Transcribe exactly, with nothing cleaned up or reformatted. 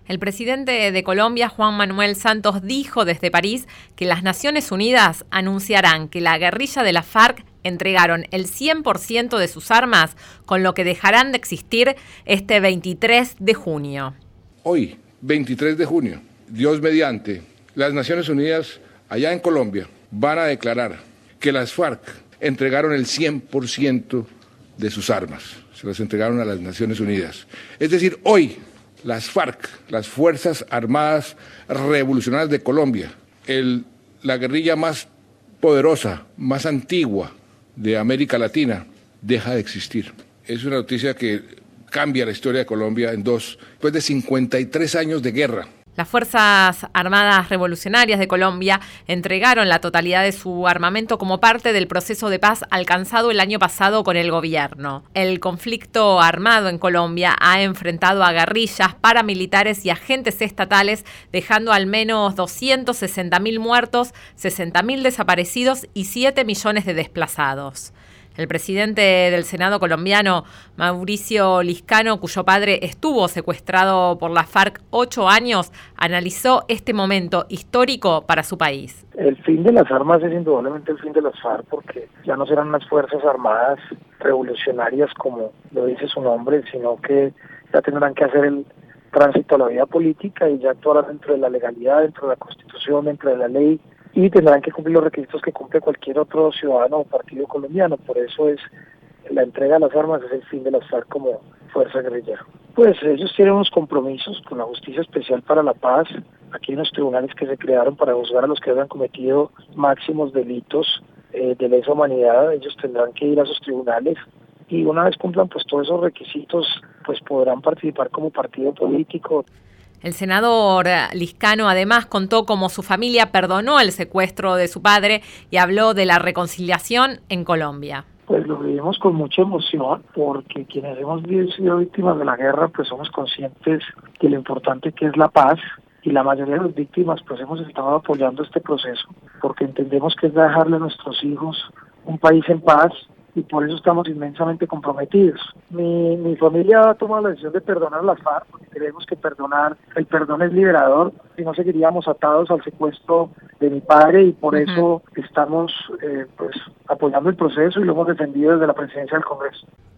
El presidente de Colombia, Juan Manuel Santos, dijo desde París que las Naciones Unidas anunciarán que la guerrilla de la FARC entregaron el cien por ciento de sus armas, con lo que dejarán de existir este veintitrés de junio. Hoy, veintitrés de junio, Dios mediante, las Naciones Unidas allá en Colombia van a declarar que las FARC entregaron el cien por ciento de sus armas, se las entregaron a las Naciones Unidas. Es decir, hoy las FARC, las Fuerzas Armadas Revolucionarias de Colombia, el, la guerrilla más poderosa, más antigua de América Latina, deja de existir. Es una noticia que cambia la historia de Colombia en dos, después de cincuenta y tres años de guerra. Las Fuerzas Armadas Revolucionarias de Colombia entregaron la totalidad de su armamento como parte del proceso de paz alcanzado el año pasado con el gobierno. El conflicto armado en Colombia ha enfrentado a guerrillas, paramilitares y agentes estatales, dejando al menos doscientos sesenta mil muertos, sesenta mil desaparecidos y siete millones de desplazados. El presidente del Senado colombiano, Mauricio Liscano, cuyo padre estuvo secuestrado por la FARC ocho años, analizó este momento histórico para su país. El fin de las armas es indudablemente el fin de las FARC, porque ya no serán unas fuerzas armadas revolucionarias como lo dice su nombre, sino que ya tendrán que hacer el tránsito a la vida política y ya actuar dentro de la legalidad, dentro de la Constitución, dentro de la ley, y tendrán que cumplir los requisitos que cumple cualquier otro ciudadano o partido colombiano. Por eso es la entrega de las armas, es el fin de las FARC como fuerza guerrillera. Pues ellos tienen unos compromisos con la Justicia Especial para la Paz. Aquí hay unos tribunales que se crearon para juzgar a los que hayan cometido máximos delitos eh, de lesa humanidad. Ellos tendrán que ir a esos tribunales y una vez cumplan pues todos esos requisitos, pues podrán participar como partido político. El senador Liscano además contó cómo su familia perdonó el secuestro de su padre y habló de la reconciliación en Colombia. Pues lo vivimos con mucha emoción porque quienes hemos sido víctimas de la guerra pues somos conscientes de lo importante que es la paz y la mayoría de las víctimas pues hemos estado apoyando este proceso porque entendemos que es dejarle a nuestros hijos un país en paz y por eso estamos inmensamente comprometidos. Mi, mi familia ha tomado la decisión de perdonar a las FARC porque creemos que perdonar, el perdón es liberador, si no seguiríamos atados al secuestro de mi padre y por uh-huh. eso estamos eh, pues apoyando el proceso y lo hemos defendido desde la presidencia del Congreso.